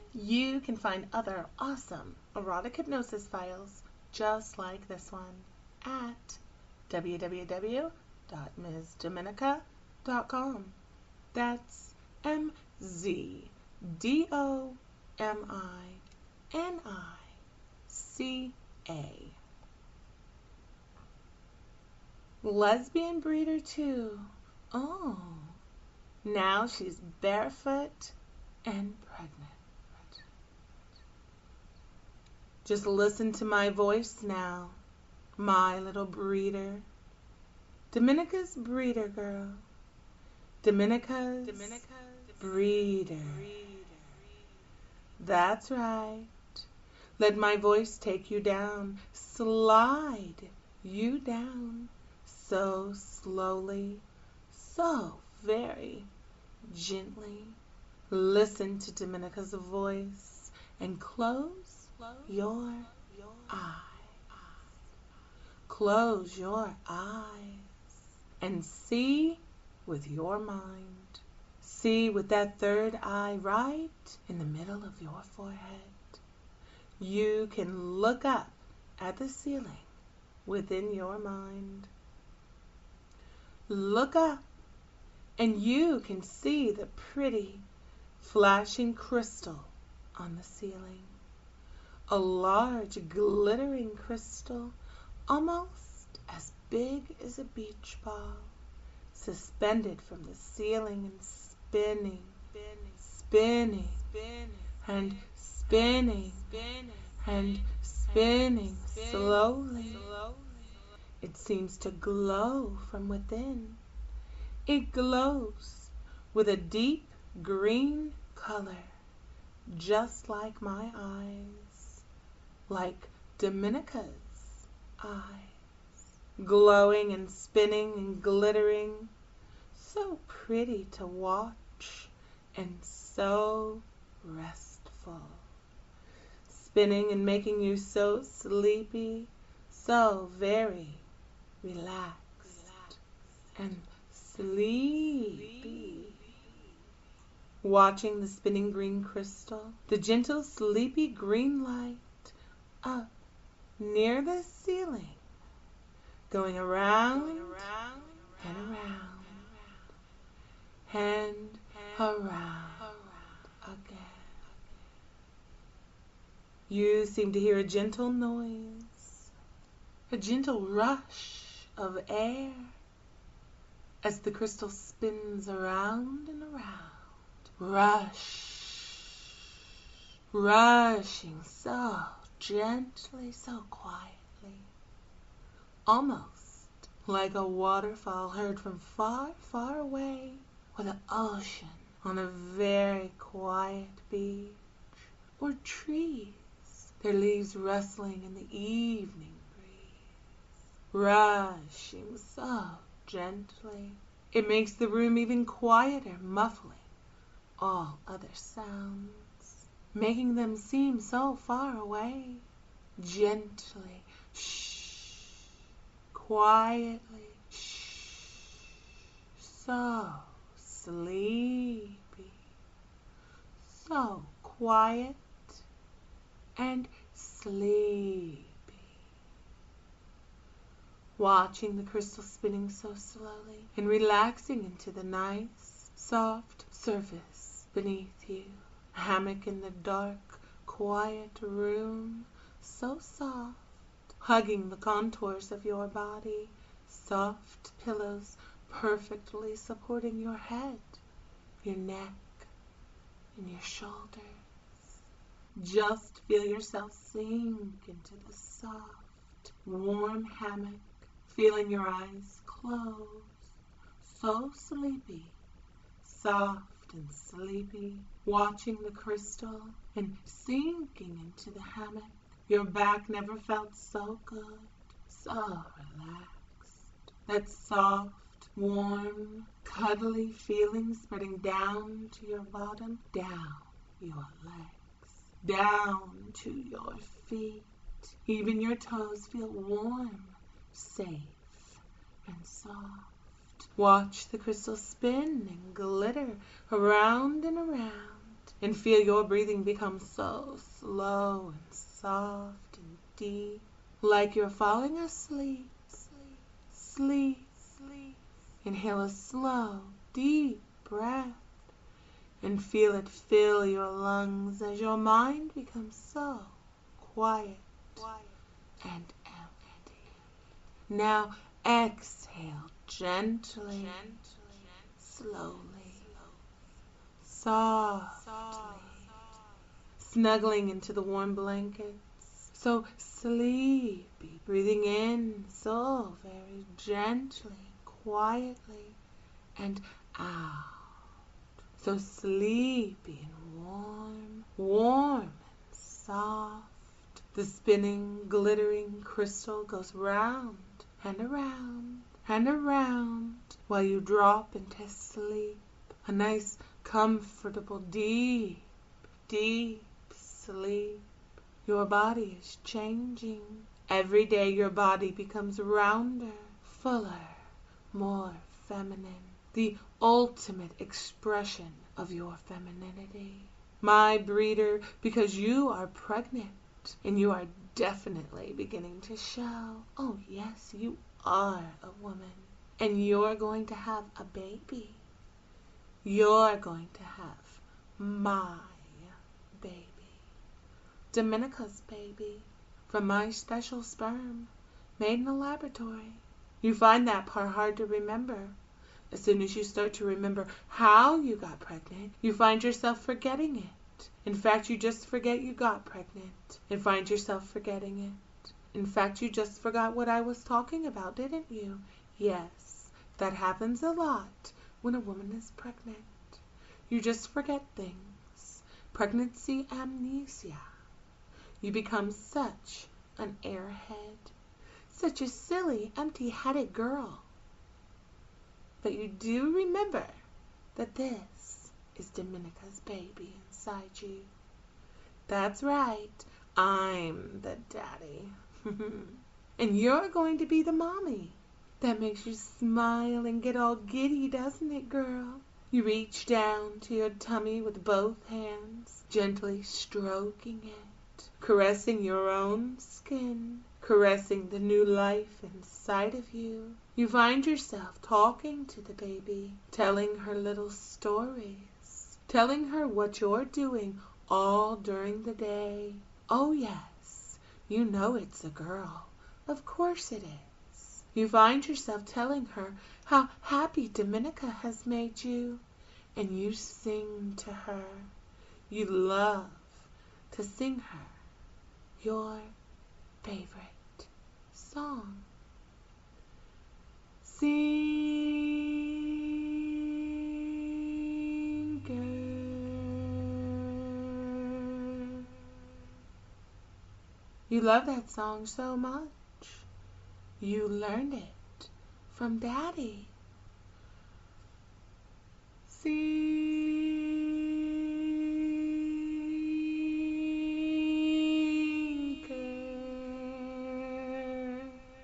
You can find other awesome erotic hypnosis files just like this one at www.mzdominica.com. That's MZDOMINICA. Lesbian breeder too. Oh, now she's barefoot and pregnant. Just listen to my voice now, my little breeder. Dominica's breeder girl. Dominica's breeder. That's right. Let my voice take you down, slide you down, so slowly, so very gently. Listen to Dominica's voice and close your eyes. Close your eyes and see with your mind. See with that third eye right in the middle of your forehead. You can look up at the ceiling within your mind. Look up and you can see the pretty flashing crystal on the ceiling. A large glittering crystal almost as big as a beach ball, suspended from the ceiling and spinning, spinning, and spinning, and spinning slowly. It seems to glow from within. It glows with a deep green color, just like my eyes, like Dominica's eyes, glowing and spinning and glittering, so pretty to watch and so restful, spinning and making you so sleepy, so very relaxed and sleepy. Watching the spinning green crystal, the gentle sleepy green light up near the ceiling, going around and around and around again. You seem to hear a gentle noise, a gentle rush of air as the crystal spins around and around. Rushing so gently, so quietly, almost like a waterfall heard from far, far away, or the ocean on a very quiet beach, or trees, their leaves rustling in the evening breeze, rushing so gently. It makes the room even quieter, muffling all other sounds, making them seem so far away. Gently, shh, quietly, shh, so sleepy, so quiet and sleepy. Watching the crystal spinning so slowly and relaxing into the nice, soft surface beneath you. A hammock in the dark, quiet room, so soft, hugging the contours of your body, soft pillows perfectly supporting your head, your neck, and your shoulders. Just feel yourself sink into the soft, warm hammock, feeling your eyes close, so sleepy, soft and sleepy, watching the crystal and sinking into the hammock. Your back never felt so good, so relaxed. That soft, warm, cuddly feeling spreading down to your bottom, down your legs, down to your feet. Even your toes feel warm, safe, and soft. Watch the crystal spin and glitter around and around, and feel your breathing become so slow and soft and deep, like you're falling asleep. Sleep. Inhale a slow, deep breath and feel it fill your lungs as your mind becomes so quiet and empty. Now exhale gently, slowly, softly, snuggling into the warm blankets, so sleepy, breathing in so very gently, quietly, and out. So sleepy and warm and soft. The spinning, glittering crystal goes round and around and around while you drop into sleep. A nice, comfortable, deep sleep. Your body is changing. Every day your body becomes rounder, fuller, more feminine. The ultimate expression of your femininity. My breeder, because you are pregnant and you are definitely beginning to show. Oh yes, you are a woman and you're going to have a baby. You're going to have my baby. Dominica's baby from my special sperm made in a laboratory. You find that part hard to remember. As soon as you start to remember how you got pregnant, you find yourself forgetting it. In fact, you just forget you got pregnant and find yourself forgetting it. In fact, you just forgot what I was talking about, didn't you? Yes, that happens a lot when a woman is pregnant. You just forget things. Pregnancy amnesia. You become such an airhead, such a silly, empty-headed girl. But you do remember that this is Dominica's baby inside you. That's right, I'm the daddy. And you're going to be the mommy. That makes you smile and get all giddy, doesn't it, girl? You reach down to your tummy with both hands, gently stroking it, caressing your own skin, caressing the new life inside of you. You find yourself talking to the baby, telling her little stories, telling her what you're doing all during the day. Oh yes, you know it's a girl. Of course it is. You find yourself telling her how happy Dominica has made you, and you sing to her. You love to sing her your favorite song. Sing, girl. You love that song so much. You learned it from Daddy. Sing, girl.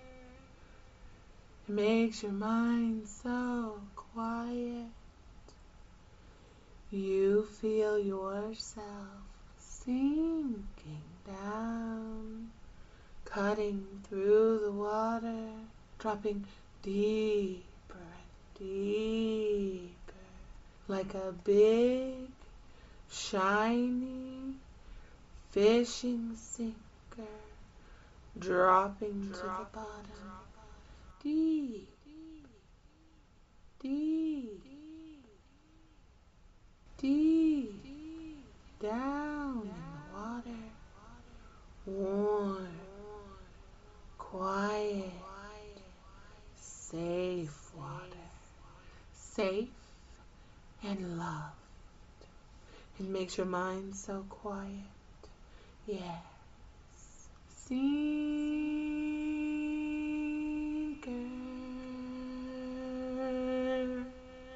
It makes your mind so quiet. You feel yourself sinking down, cutting through the water, dropping deeper and deeper, like a big, shiny fishing sinker, dropping to the bottom. Deep, deep, deep down in the water. Warm, quiet, safe water. Safe and loved. It makes your mind so quiet. Yes. Sing, girl.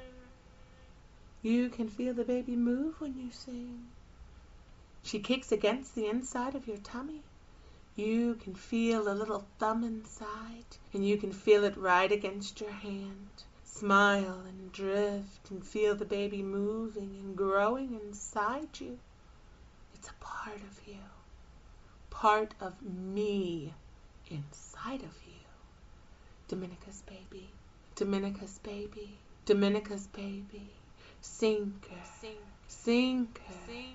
You can feel the baby move when you sing. She kicks against the inside of your tummy. You can feel a little thumb inside, and you can feel it right against your hand. Smile and drift and feel the baby moving and growing inside you. It's a part of you, part of me inside of you. Dominica's baby, Dominica's baby, Dominica's baby. Sinker, sinker,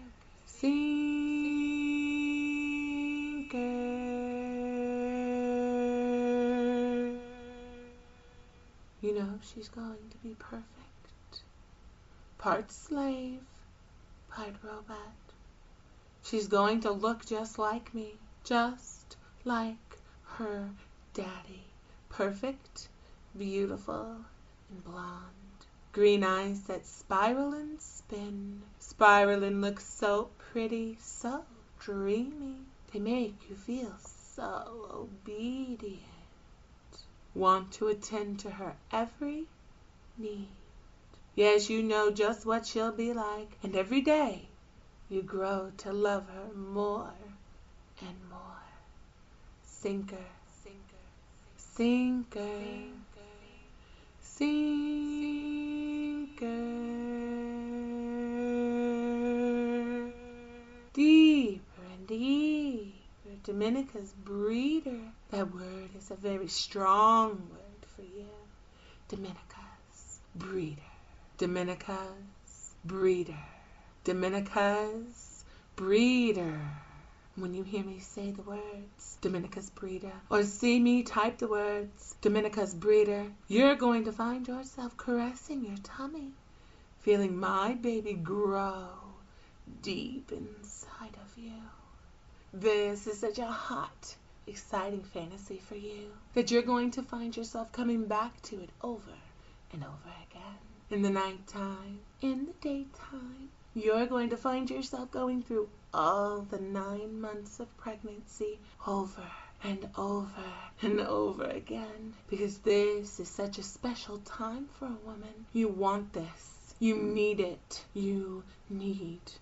sinker. You know she's going to be perfect. Part slave, part robot. She's going to look just like me, just like her daddy. Perfect, beautiful, and blonde. Green eyes that spiral and spin. Spiral and look so pretty, so dreamy. They make you feel so obedient. Want to attend to her every need. Yes, you know just what she'll be like, and every day you grow to love her more and more. Sinker, sinker, sinker, sinker. Deeper and deeper. Dominica's breeder. That word is a very strong word for you. Dominica's breeder. Dominica's breeder. Dominica's breeder. When you hear me say the words, Dominica's breeder, or see me type the words, Dominica's breeder, you're going to find yourself caressing your tummy, feeling my baby grow deep inside of you. This is such a hot, exciting fantasy for you that you're going to find yourself coming back to it over and over again. In the nighttime, in the daytime, you're going to find yourself going through all the 9 months of pregnancy over and over and over again, because this is such a special time for a woman. You want this. You need it. You need it.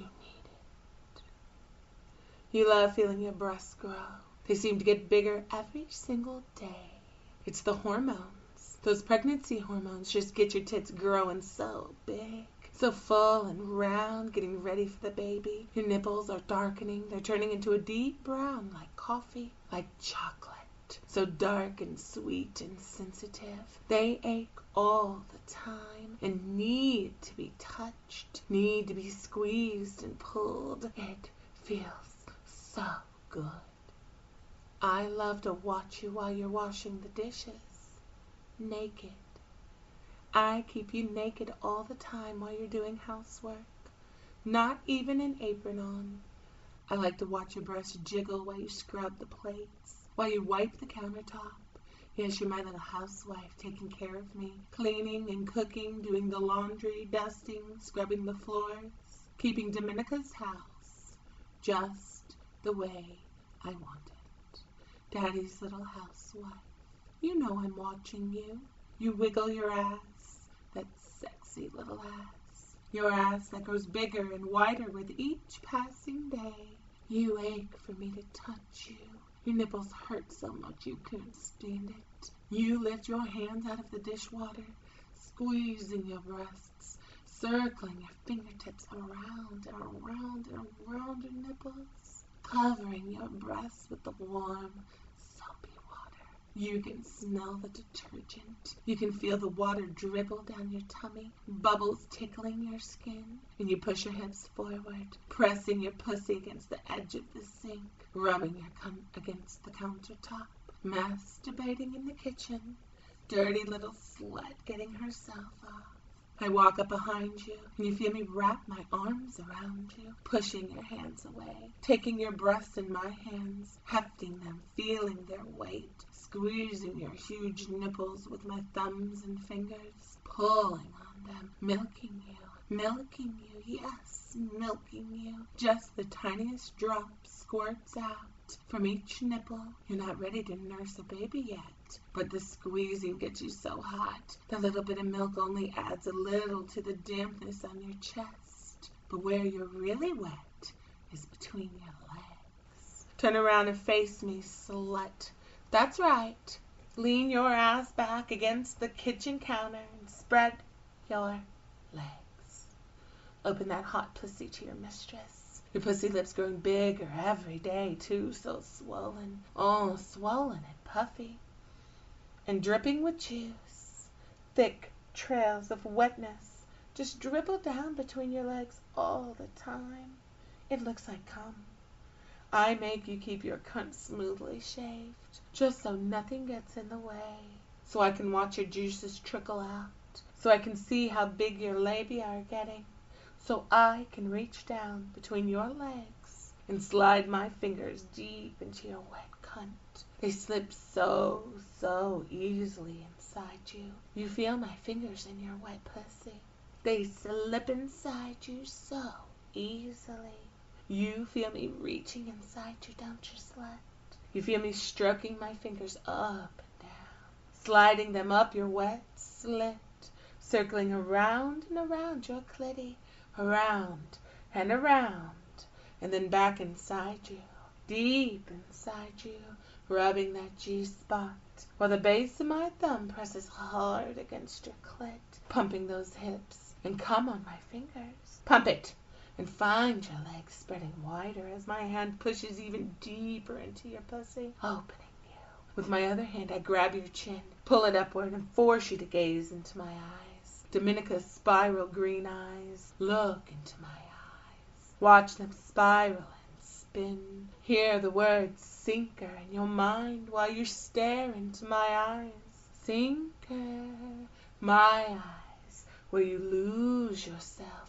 You love feeling your breasts grow. They seem to get bigger every single day. It's the hormones. Those pregnancy hormones just get your tits growing so big, so full and round, getting ready for the baby. Your nipples are darkening. They're turning into a deep brown like coffee, like chocolate. So dark and sweet and sensitive. They ache all the time and need to be touched, need to be squeezed and pulled. It feels so good. I love to watch you while you're washing the dishes. Naked. I keep you naked all the time while you're doing housework. Not even an apron on. I like to watch your breasts jiggle while you scrub the plates, while you wipe the countertop. Yes, you're my little housewife taking care of me, cleaning and cooking, doing the laundry, dusting, scrubbing the floors, keeping Dominica's house just the way I want it. Daddy's little housewife. You know I'm watching you. You wiggle your ass, that sexy little ass. Your ass that grows bigger and wider with each passing day. You ache for me to touch you. Your nipples hurt so much you couldn't stand it. You lift your hands out of the dishwater, squeezing your breasts, circling your fingertips around and around and around your nipples, covering your breasts with the warm, soapy water. You can smell the detergent. You can feel the water dribble down your tummy, bubbles tickling your skin, and you push your hips forward, pressing your pussy against the edge of the sink, rubbing your cum against the countertop, masturbating in the kitchen, dirty little slut getting herself off. I walk up behind you, and you feel me wrap my arms around you, pushing your hands away, taking your breasts in my hands, hefting them, feeling their weight, squeezing your huge nipples with my thumbs and fingers, pulling on them, milking you, yes, milking you. Just the tiniest drop squirts out from each nipple. You're not ready to nurse a baby yet, but the squeezing gets you so hot. The little bit of milk only adds a little to the dampness on your chest. But where you're really wet is between your legs. Turn around and face me, slut. That's right. Lean your ass back against the kitchen counter and spread your legs. Open that hot pussy to your mistress. Your pussy lips growing bigger every day, too, so swollen. Oh, swollen and puffy. And dripping with juice. Thick trails of wetness just dribble down between your legs all the time. It looks like cum. I make you keep your cunt smoothly shaved, just so nothing gets in the way. So I can watch your juices trickle out. So I can see how big your labia are getting. So I can reach down between your legs and slide my fingers deep into your wet cunt. They slip so easily inside you. You feel my fingers in your wet pussy. They slip inside you so easily. You feel me reaching inside you, don't you, slut? You feel me stroking my fingers up and down, sliding them up your wet slit, circling around and around your clitty, around and around, and then back inside you, deep inside you, rubbing that G-spot, while the base of my thumb presses hard against your clit, pumping those hips, and come on my fingers. Pump it! And find your legs spreading wider as my hand pushes even deeper into your pussy, opening you. With my other hand, I grab your chin, pull it upward, and force you to gaze into my eyes. Dominica's spiral green eyes. Look into my eyes. Watch them spiral and spin. Hear the word sinker in your mind while you stare into my eyes. Sinker, my eyes, where you lose yourself.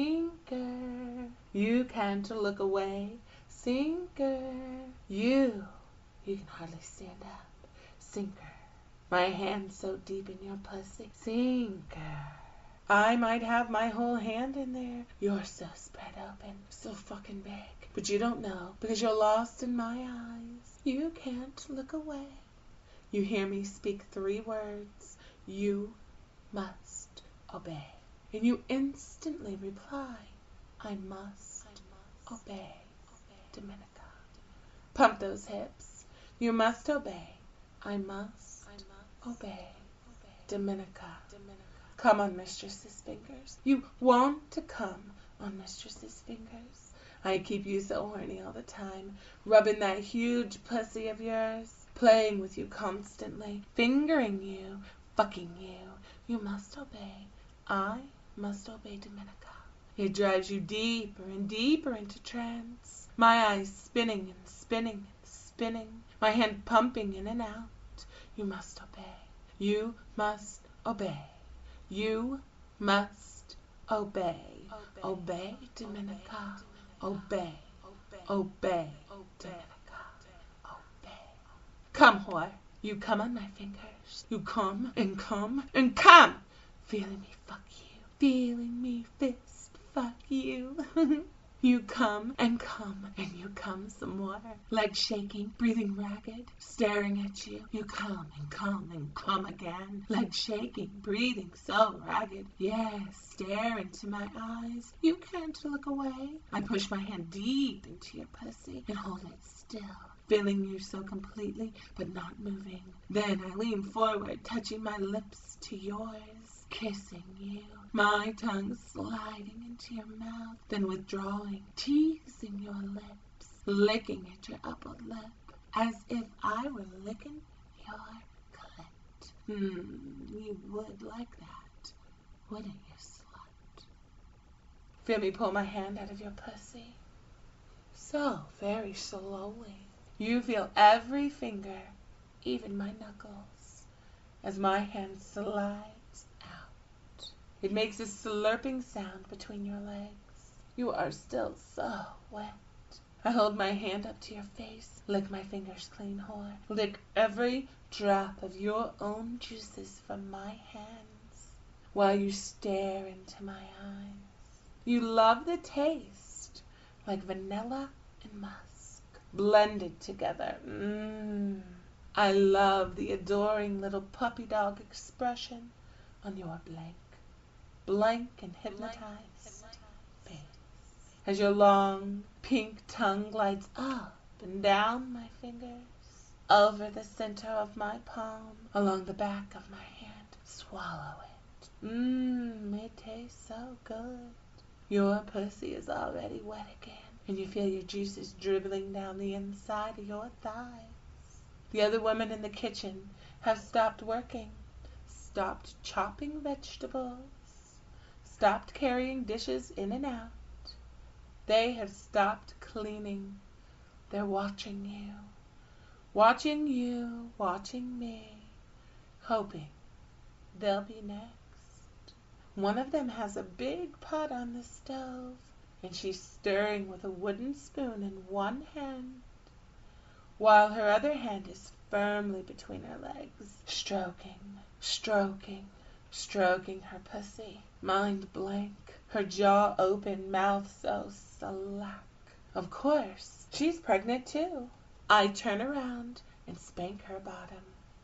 Sinker, you can't look away. Sinker, you can hardly stand up. Sinker, my hand so deep in your pussy. Sinker, I might have my whole hand in there. You're so spread open, so fucking big. But you don't know, because you're lost in my eyes. You can't look away. You hear me speak 3 words. You must obey. And you instantly reply, I must obey, Dominica. Pump those hips. You must obey. I must obey, Dominica. Come on mistress's fingers. You want to come on mistress's fingers. I keep you so horny all the time, rubbing that huge pussy of yours, playing with you constantly, fingering you, fucking you. You must obey. I must obey, Dominica. It drives you deeper and deeper into trance. My eyes spinning and spinning and spinning. My hand pumping in and out. You must obey. You must obey. You must obey. Obey, Dominica. Obey. Obey, Dominica. Obey. Come, whore. You come on my fingers. You come and come and come. Feeling me fuck you. Feeling me fist fuck you. You come and you come some more. Legs shaking, breathing ragged, staring at you. You come and come again. Legs shaking, breathing so ragged. Yes, stare into my eyes. You can't look away. I push my hand deep into your pussy and hold it still. Feeling you so completely, but not moving. Then I lean forward, touching my lips to yours, kissing you. My tongue sliding into your mouth, then withdrawing, teasing your lips, licking at your upper lip, as if I were licking your clit. You would like that, wouldn't you, slut? Feel me pull my hand out of your pussy? So very slowly. You feel every finger, even my knuckles, as my hand slides out. It makes a slurping sound between your legs. You are still so wet. I hold my hand up to your face, lick my fingers clean, whore. Lick every drop of your own juices from my hands while you stare into my eyes. You love the taste, like vanilla and musk, blended together. I love the adoring little puppy dog expression on your blank and hypnotized face. As your long pink tongue glides up and down my fingers, over the center of my palm, along the back of my hand. Swallow it. It tastes so good. Your pussy is already wet again, and you feel your juices dribbling down the inside of your thighs. The other women in the kitchen have stopped working, stopped chopping vegetables, stopped carrying dishes in and out. They have stopped cleaning. They're watching you, watching me, hoping they'll be next. One of them has a big pot on the stove, and she's stirring with a wooden spoon in one hand, while her other hand is firmly between her legs, stroking her pussy, mind blank, her jaw open, mouth so slack. Of course, she's pregnant too. I turn around and spank her bottom.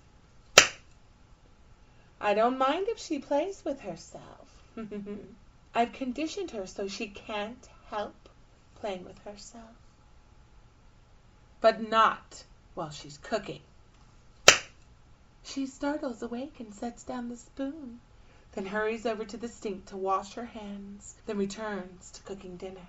I don't mind if she plays with herself. I've conditioned her so she can't help playing with herself. But not while she's cooking. She startles awake and sets down the spoon, then hurries over to the sink to wash her hands, then returns to cooking dinner.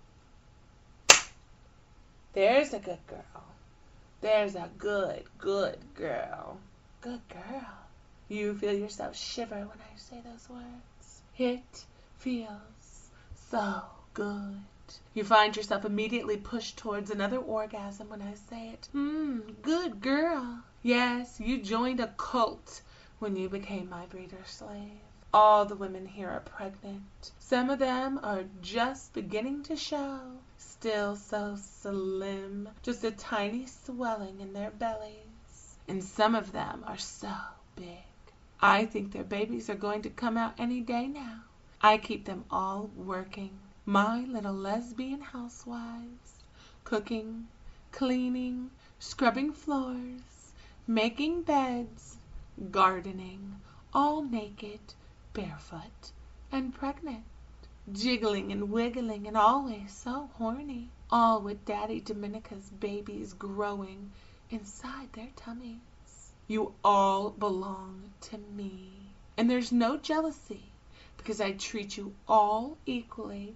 There's a good girl. There's a good girl. Good girl. You feel yourself shiver when I say those words. It feels so good. You find yourself immediately pushed towards another orgasm when I say it. Good girl. Yes, you joined a cult when you became my breeder slave. All the women here are pregnant. Some of them are just beginning to show. Still so slim, just a tiny swelling in their bellies. And some of them are so big. I think their babies are going to come out any day now. I keep them all working. My little lesbian housewives. Cooking, cleaning, scrubbing floors, making beds, gardening, all naked, barefoot, and pregnant. Jiggling and wiggling and always so horny. All with Daddy Domenica's babies growing inside their tummies. You all belong to me. And there's no jealousy because I treat you all equally.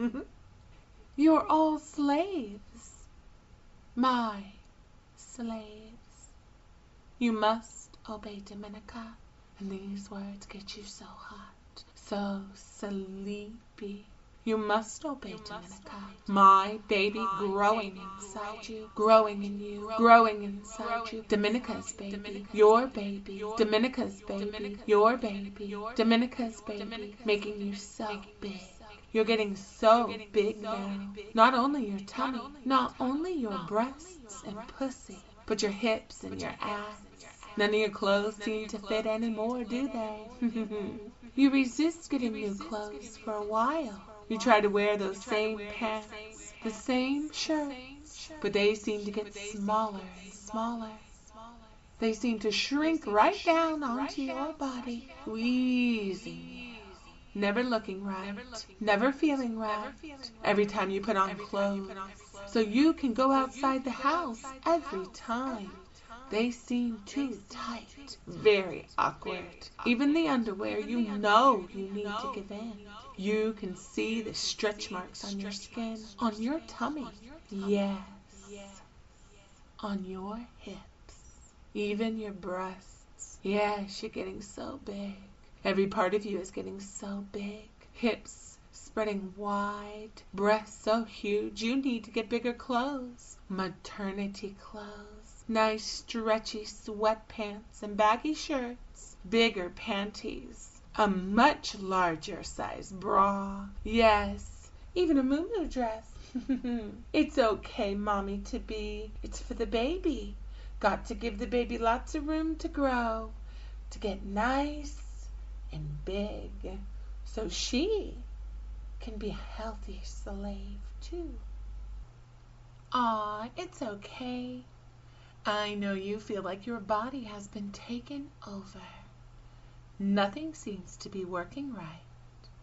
You're all slaves. My slaves. You must obey Domenica. And these words get you so hot, so sleepy. You must obey Domenica. My baby growing inside you, growing in you, growing inside you. Domenica's baby, your baby. Domenica's baby, your baby. Domenica's baby, making you so big. You're getting so big now. Not only your tummy, not only your breasts and pussy, but your hips and your ass. None of your clothes seem to fit anymore, do they? You resist getting new clothes for a while. You try to wear those same pants, the same shirts, but they seem to get smaller and smaller. They seem to shrink right down onto your body, squeezing you. Never looking right, never feeling right, every time you put on clothes, so you can go outside the house every time. They seem too tight, very awkward. Even the underwear, you know you need to give in. You can see the stretch marks on your skin, on your tummy, yes, on your hips, even your breasts. Yes, you're getting so big. Every part of you is getting so big. Hips spreading wide, breasts so huge, you need to get bigger clothes, maternity clothes. Nice stretchy sweatpants and baggy shirts, bigger panties, a much larger size bra. Yes, even a muumuu dress. It's okay, Mommy, to be. It's for the baby. Got to give the baby lots of room to grow, to get nice and big, so she can be a healthy slave too. Aw, it's okay. I know you feel like your body has been taken over. Nothing seems to be working right.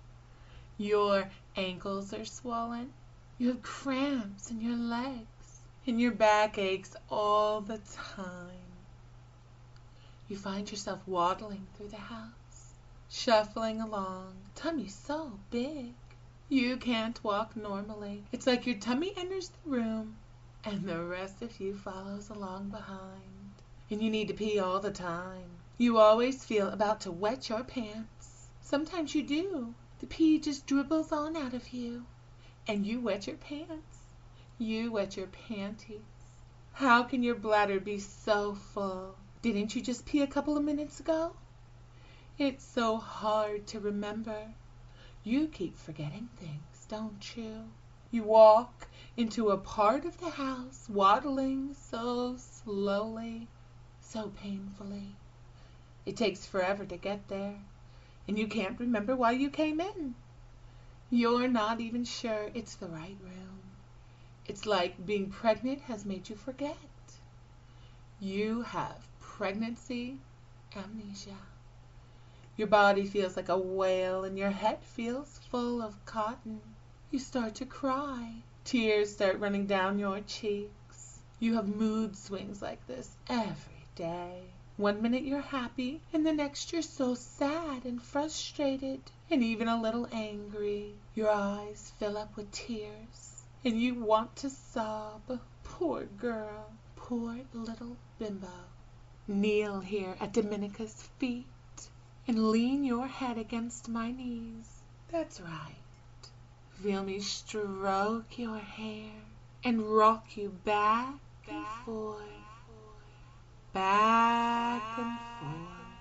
Your ankles are swollen. You have cramps in your legs. and your back aches all the time. You find yourself waddling through the house, shuffling along, tummy so big. You can't walk normally. It's like your tummy enters the room and the rest of you follows along behind. And you need to pee all the time. You always feel about to wet your pants. Sometimes you do. The pee just dribbles on out of you. And you wet your pants. You wet your panties. How can your bladder be so full? Didn't you just pee a couple of minutes ago? It's so hard to remember. You keep forgetting things, don't you? You walk into a part of the house, waddling so slowly, so painfully. It takes forever to get there, and you can't remember why you came in. You're not even sure it's the right room. It's like being pregnant has made you forget. You have pregnancy amnesia. Your body feels like a whale and your head feels full of cotton. You start to cry. Tears start running down your cheeks. You have mood swings like this every day. One minute you're happy and the next you're so sad and frustrated and even a little angry. Your eyes fill up with tears and you want to sob. Poor girl, poor little bimbo. Kneel here at Dominica's feet and lean your head against my knees. That's right. Feel me stroke your hair and rock you back and forth, back and forth,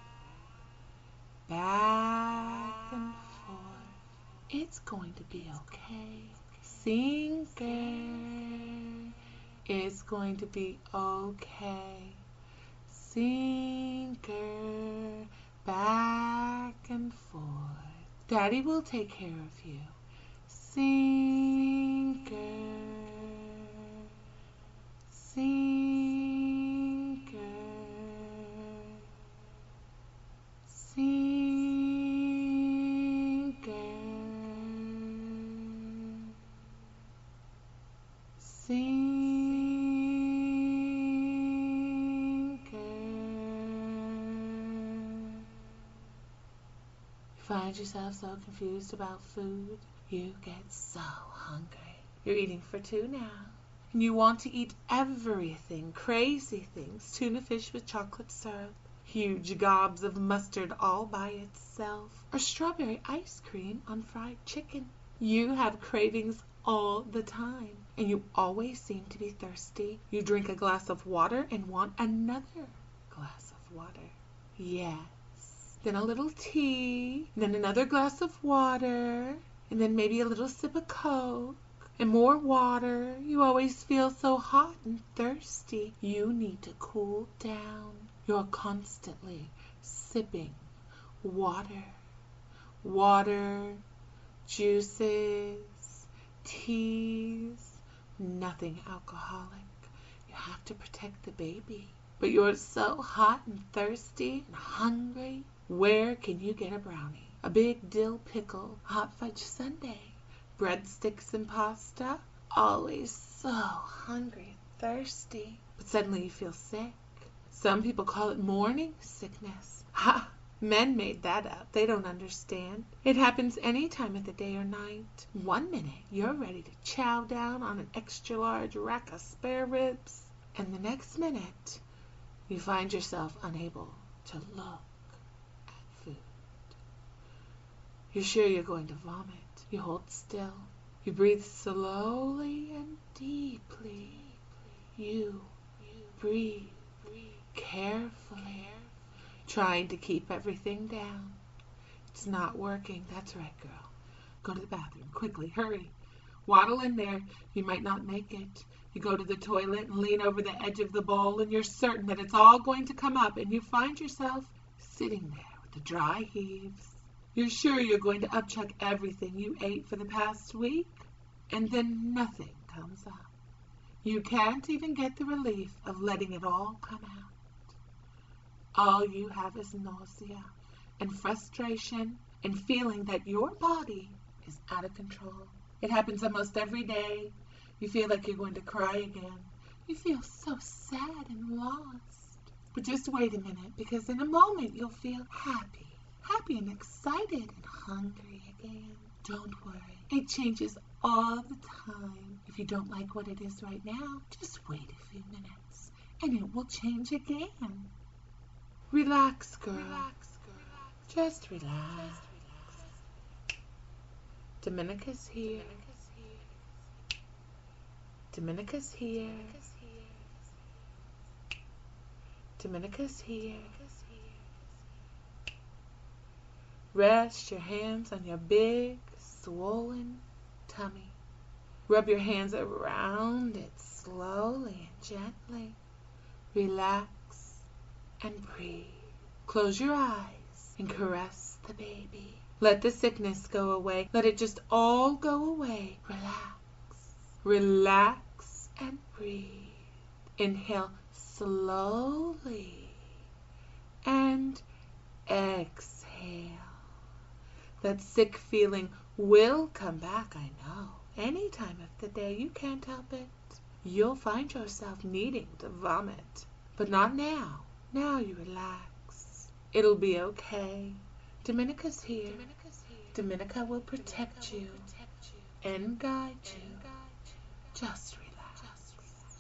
back and forth. It's going to be okay. Sinker, it's going to be okay. Sinker, back and forth. Daddy will take care of you. Sinker, sinker, sinker, sinker. You find yourself so confused about food. You get so hungry. You're eating for two now. And you want to eat everything, crazy things. Tuna fish with chocolate syrup, huge gobs of mustard all by itself, or strawberry ice cream on fried chicken. You have cravings all the time, and you always seem to be thirsty. You drink a glass of water and want another glass of water. Yes. Then a little tea, then another glass of water, and then maybe a little sip of Coke, and more water. You always feel so hot and thirsty. You need to cool down. You're constantly sipping water, water, juices, teas, nothing alcoholic. You have to protect the baby. But you're so hot and thirsty and hungry. Where can you get a brownie? A big dill pickle, hot fudge sundae, breadsticks and pasta. Always so hungry and thirsty. But suddenly you feel sick. Some people call it morning sickness. Ha! Men made that up. They don't understand. It happens any time of the day or night. 1 minute you're ready to chow down on an extra large rack of spare ribs. And the next minute you find yourself unable to look at food. You're sure you're going to vomit. You hold still. You breathe slowly and deeply. You breathe carefully, trying to keep everything down. It's not working. That's right, girl. Go to the bathroom. Quickly. Hurry. Waddle in there. You might not make it. You go to the toilet and lean over the edge of the bowl, and you're certain that it's all going to come up, and you find yourself sitting there with the dry heaves. You're sure you're going to upchuck everything you ate for the past week, and then nothing comes up. You can't even get the relief of letting it all come out. All you have is nausea and frustration and feeling that your body is out of control. It happens almost every day. You feel like you're going to cry again. You feel so sad and lost. But just wait a minute, because in a moment you'll feel happy and excited and hungry again. Don't worry, it changes all the time. If you don't like what it is right now, just wait a few minutes and it will change again. Relax, girl. Just relax. Dominica's here. Dominica's here. Dominica's here. Rest your hands on your big, swollen tummy. Rub your hands around it slowly and gently. Relax and breathe. Close your eyes and caress the baby. Let the sickness go away. Let it just all go away. Relax. Relax and breathe. Inhale slowly and exhale. That sick feeling will come back, I know. Any time of the day, you can't help it. You'll find yourself needing to vomit. But not now. Now you relax. It'll be okay. Dominica's here. Dominica will protect you and guide you. Just relax.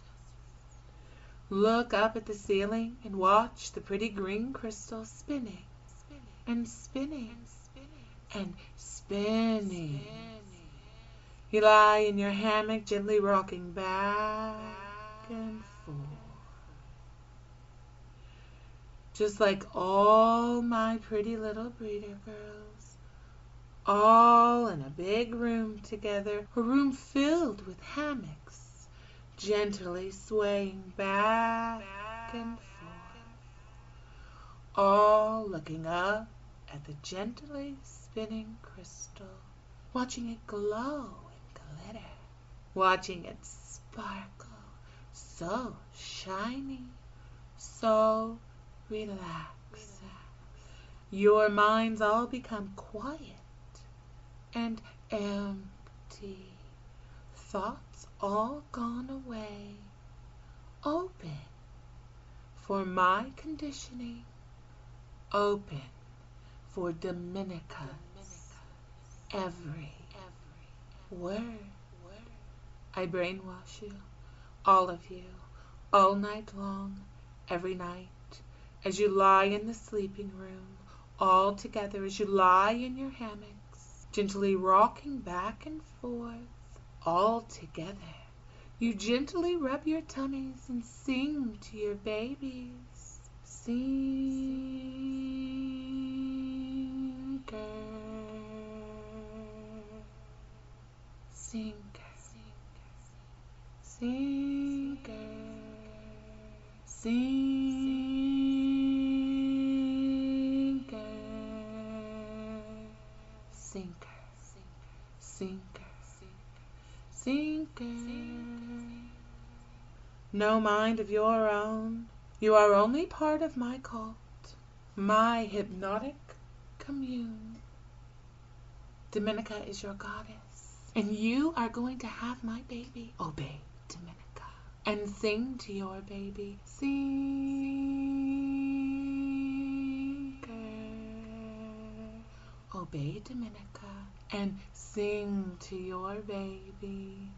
Look up at the ceiling and watch the pretty green crystals spinning and spinning and spinning. You lie in your hammock, gently rocking back and forth. Just like all my pretty little breeder girls, all in a big room together, a room filled with hammocks, gently swaying back and forth, all looking up at the gently spinning crystal, watching it glow and glitter, watching it sparkle, so shiny, so relaxing. Your minds all become quiet and empty, thoughts all gone away, open for my conditioning, open for Dominica's every word. I brainwash you, all of you, all night long, every night, as you lie in the sleeping room, all together as you lie in your hammocks, gently rocking back and forth, all together. You gently rub your tummies and sing to your babies. Sinker, sinker, sinker, sinker, sinker, sinker, sinker. No mind of your own. You are only part of my cult, my hypnotic commune. Dominica is your goddess, and you are going to have my baby. Obey Dominica and sing to your baby. Sinker. Obey Dominica and sing to your baby.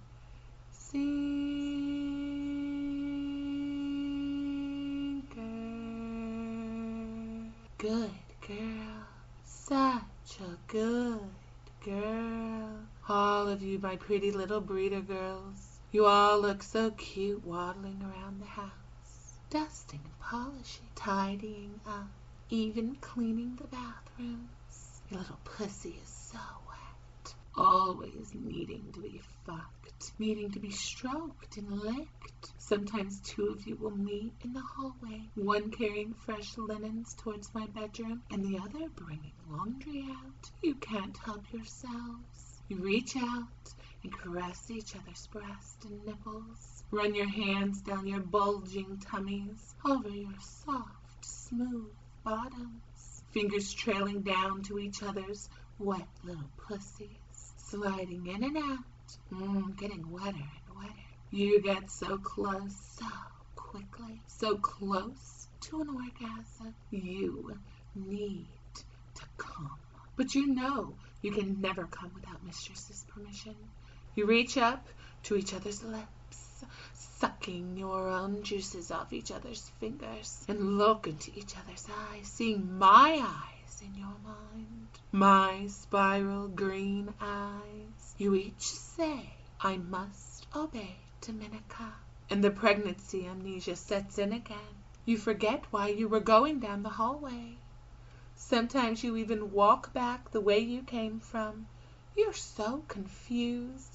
Good girl, such a good girl. All of you, my pretty little breeder girls, you all look so cute waddling around the house, dusting and polishing, tidying up, even cleaning the bathrooms. Your little pussy is so wet, always needing to be fucked, needing to be stroked and licked. Sometimes two of you will meet in the hallway, one carrying fresh linens towards my bedroom and the other bringing laundry out. You can't help yourselves. You reach out and caress each other's breast and nipples. Run your hands down your bulging tummies, over your soft, smooth bottoms. Fingers trailing down to each other's wet little pussies, sliding in and out, getting wetter and wetter. You get so close so quickly, so close to an orgasm. You need to come. But you know you can never come without mistress's permission. You reach up to each other's lips, sucking your own juices off each other's fingers, and look into each other's eyes, seeing my eyes in your mind, my spiral green eyes. You each say, I must obey Dominica. And the pregnancy amnesia sets in again. You forget why you were going down the hallway. Sometimes you even walk back the way you came from. You're so confused.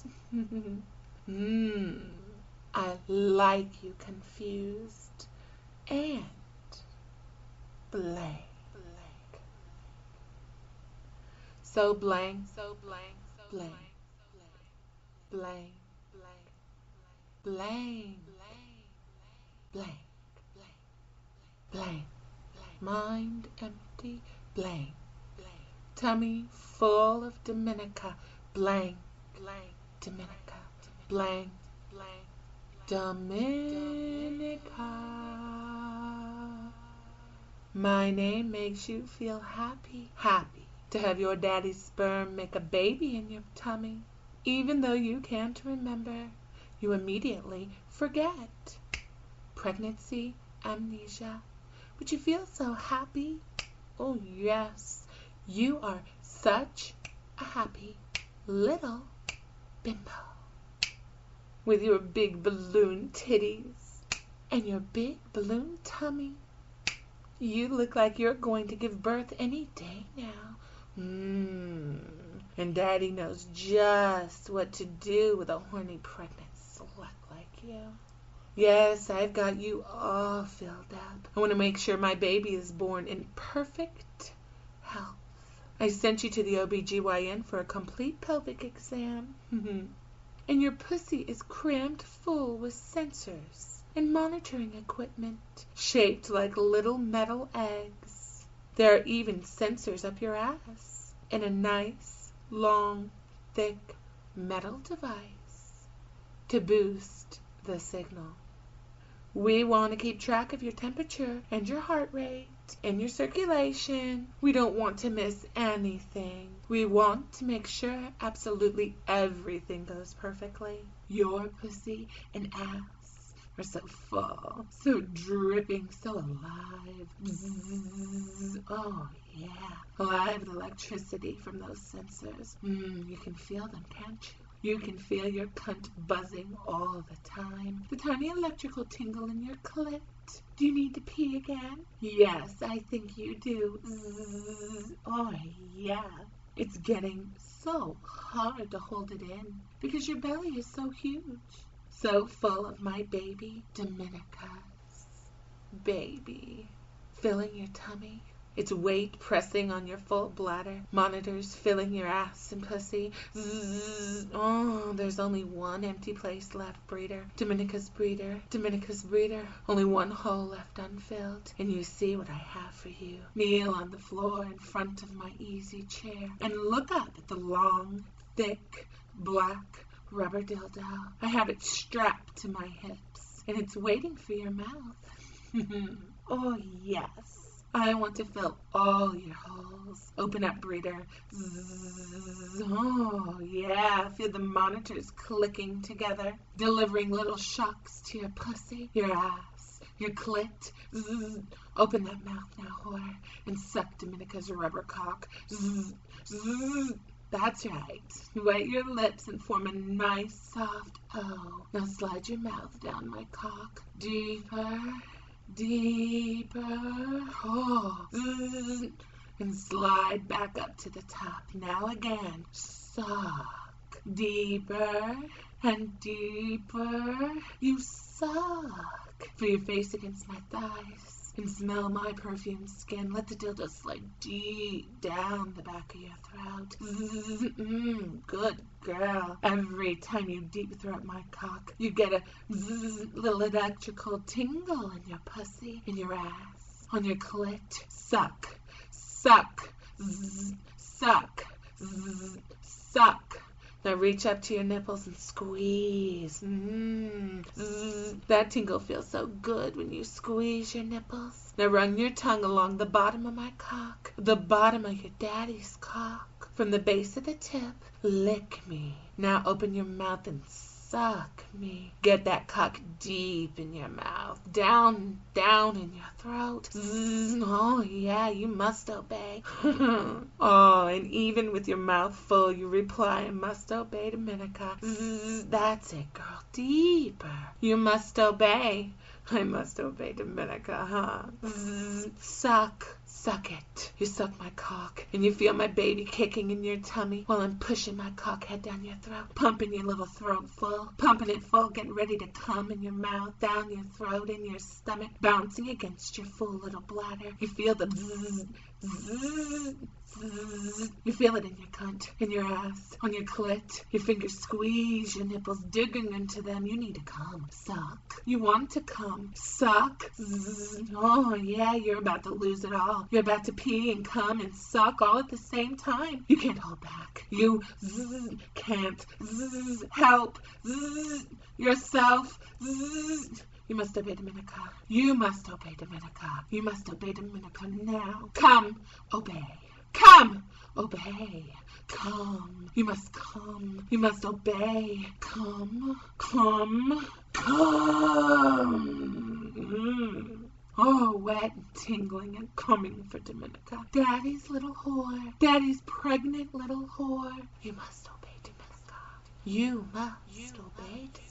I like you confused and blank. So blank, blank, blank, blank, blank, blank, mind empty, blank, tummy full of Dominica, blank, Dominica, blank, Dominica. My name makes you feel happy to have your daddy's sperm make a baby in your tummy. Even though you can't remember, you immediately forget. Pregnancy amnesia. But you feel so happy. Oh yes, you are such a happy little bimbo. With your big balloon titties and your big balloon tummy. You look like you're going to give birth any day now. And Daddy knows just what to do with a horny pregnant slut like you. Yes, I've got you all filled up. I want to make sure my baby is born in perfect health. I sent you to the OBGYN for a complete pelvic exam. And your pussy is crammed full with sensors and monitoring equipment shaped like little metal eggs. There are even sensors up your ass and a nice, long, thick metal device to boost the signal. We want to keep track of your temperature and your heart rate and your circulation. We don't want to miss anything. We want to make sure absolutely everything goes perfectly. Your pussy and ass are so full, so dripping, so alive. Bzzz. Oh yeah, alive with electricity from those sensors. You can feel them, can't you? You can feel your cunt buzzing all the time. The tiny electrical tingle in your clit. Do you need to pee again? Yes, I think you do. Zzz. Oh yeah. It's getting so hard to hold it in because your belly is so huge. So full of my baby Dominica's baby. Filling your tummy. Its weight pressing on your full bladder. Monitors filling your ass and pussy. Zzz. Oh, there's only one empty place left, breeder. Dominica's breeder. Dominica's breeder. Only one hole left unfilled. And you see what I have for you. Kneel on the floor in front of my easy chair and look up at the long, thick, black rubber dildo. I have it strapped to my hips and it's waiting for your mouth. Oh, yes. I want to fill all your holes. Open up, breeder. Zzz. Oh, yeah. Feel the monitors clicking together, delivering little shocks to your pussy, your ass, your clit. Zzz. Open that mouth now, whore, and suck Dominica's rubber cock. Zzz. Zzz. That's right. Wet your lips and form a nice, soft O. Now slide your mouth down my cock. Deeper. Deeper, oh, and slide back up to the top. Now again, suck, deeper and deeper. You suck. Feel your face against my thighs and smell my perfumed skin. Let the dildo slide deep down the back of your throat. Good girl. Every time you deep throat my cock, you get a little electrical tingle in your pussy, in your ass, on your clit. Suck, suck, suck, suck. Now reach up to your nipples and squeeze. That tingle feels so good when you squeeze your nipples. Now run your tongue along the bottom of my cock, the bottom of your daddy's cock. From the base of the tip, lick me. Now open your mouth and suck me. Get that cock deep in your mouth, down in your throat. Oh yeah, you must obey. Oh, and even with your mouth full, you reply, I must obey, Dominica. That's it, girl, deeper. You must obey. I must obey, Dominica, huh? Suck it. You suck my cock, and you feel my baby kicking in your tummy while I'm pushing my cock head down your throat, pumping your little throat full, pumping it full, getting ready to come in your mouth, down your throat, in your stomach, bouncing against your full little bladder. You feel the bzzz. You feel it in your cunt, in your ass, on your clit. Your fingers squeeze your nipples, digging into them. You need to come. Suck. You want to come. Suck. Oh, yeah, you're about to lose it all. You're about to pee and come and suck all at the same time. You can't hold back. You can't help yourself. You must obey Dominica. You must obey Dominica. You must obey Dominica now. Come, obey. Come, obey. Come. You must come. You must obey. Come. Oh, wet and tingling and coming for Dominica. Daddy's little whore. Daddy's pregnant little whore. You must obey Dominica. You must obey Dominica.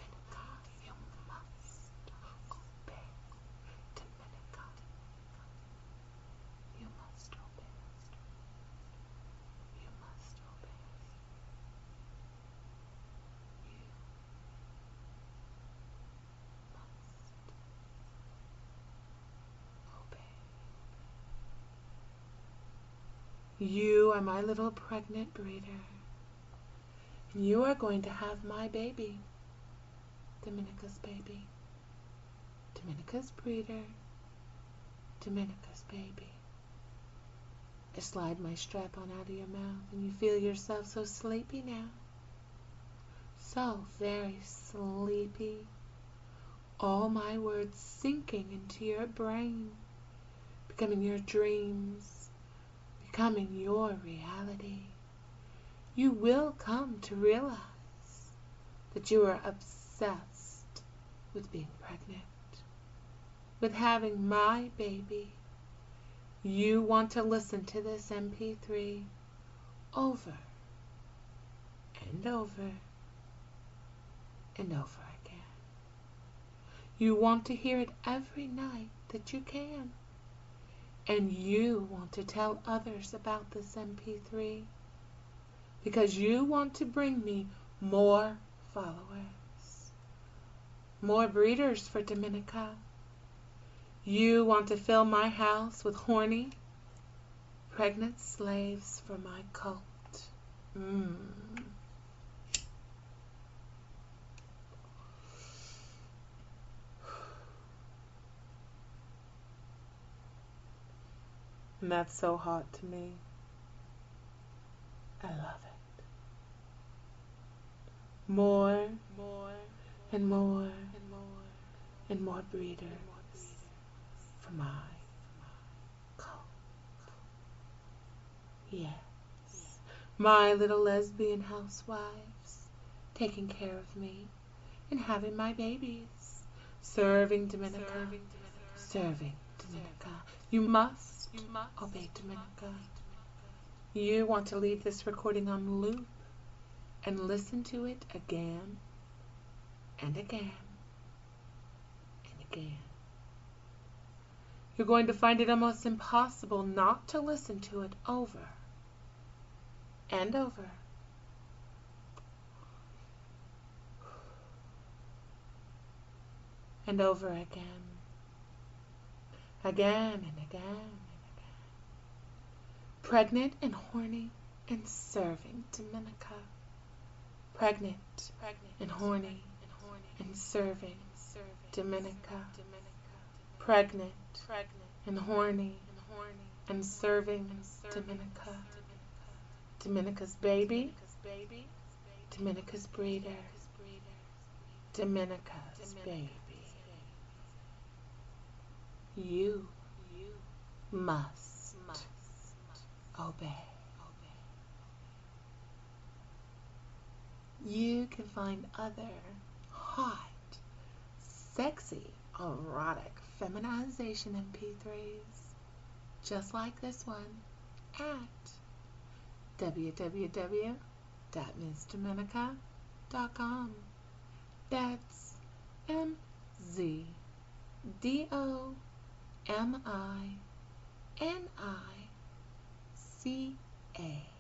You are my little pregnant breeder, and you are going to have my baby, Dominica's baby, Dominica's breeder, Dominica's baby. I slide my strap-on out of your mouth, and you feel yourself so sleepy now, so very sleepy, all my words sinking into your brain, becoming your dreams, becoming your reality. You will come to realize that you are obsessed with being pregnant, with having my baby. You want to listen to this MP3 over and over and over again. You want to hear it every night that you can. And you want to tell others about this MP3 because you want to bring me more followers, more breeders for Dominica. You want to fill my house with horny, pregnant slaves for my cult. And that's so hot to me. I love it. More and more and more breeders for my cult. Yes, my little lesbian housewives taking care of me and having my babies, serving Dominica, serving Dominica. You must obey Dominica. You want to leave this recording on loop and listen to it again and again and again. You're going to find it almost impossible not to listen to it over and over. And over again. Again and again. Pregnant and horny and serving Dominica. Pregnant and horny and serving Dominica. Pregnant and horny and serving Dominica. Dominica's baby, Dominica's breeder. Dominica's baby. You must obey. You can find other hot, sexy, erotic feminization MP3s just like this one at www.mzdominica.com. That's MZDOMINICA.